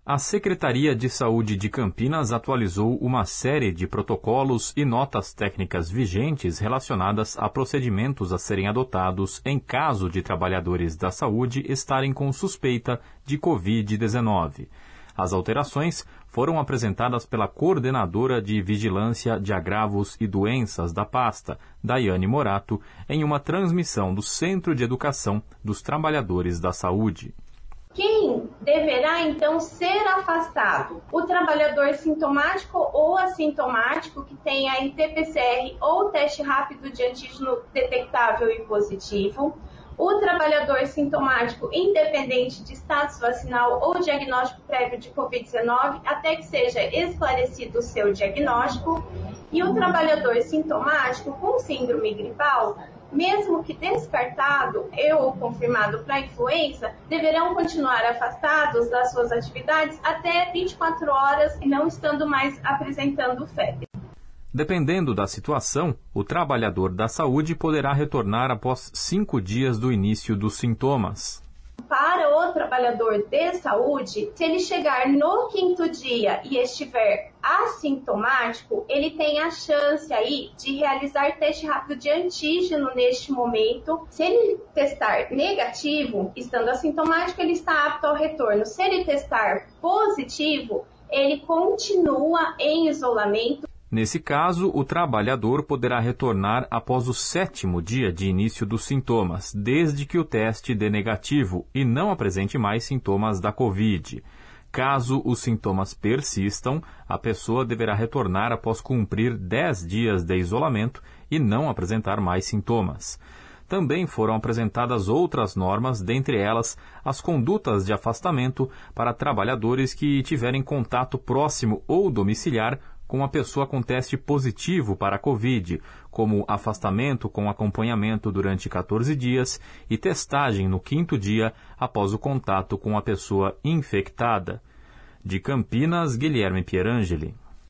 A Secretaria de Saúde de Campinas atualizou uma série de protocolos e notas técnicas vigentes relacionadas a procedimentos a serem adotados em caso de trabalhadores da saúde estarem com suspeita de Covid-19. As alterações foram apresentadas pela coordenadora de Vigilância de Agravos e Doenças da pasta, Daiane Morato, em uma transmissão do Centro de Educação dos Trabalhadores da Saúde. Quem deverá, então, ser afastado? O trabalhador sintomático ou assintomático que tenha RT-PCR ou teste rápido de antígeno detectável e positivo. O trabalhador sintomático independente de status vacinal ou diagnóstico prévio de Covid-19, até que seja esclarecido o seu diagnóstico. E o trabalhador sintomático com síndrome gripal, mesmo que descartado ou confirmado para influenza, deverão continuar afastados das suas atividades até 24 horas, não estando mais apresentando febre. Dependendo da situação, o trabalhador da saúde poderá retornar após 5 dias do início dos sintomas. Para o trabalhador de saúde, se ele chegar no 5º dia e estiver assintomático, ele tem a chance aí de realizar teste rápido de antígeno neste momento. Se ele testar negativo, estando assintomático, ele está apto ao retorno. Se ele testar positivo, ele continua em isolamento. Nesse caso, o trabalhador poderá retornar após o 7º dia de início dos sintomas, desde que o teste dê negativo e não apresente mais sintomas da Covid. Caso os sintomas persistam, a pessoa deverá retornar após cumprir 10 dias de isolamento e não apresentar mais sintomas. Também foram apresentadas outras normas, dentre elas as condutas de afastamento para trabalhadores que tiverem contato próximo ou domiciliar com uma pessoa com teste positivo para a Covid, como afastamento com acompanhamento durante 14 dias e testagem no 5º dia após o contato com a pessoa infectada. De Campinas, Guilherme Pierangeli.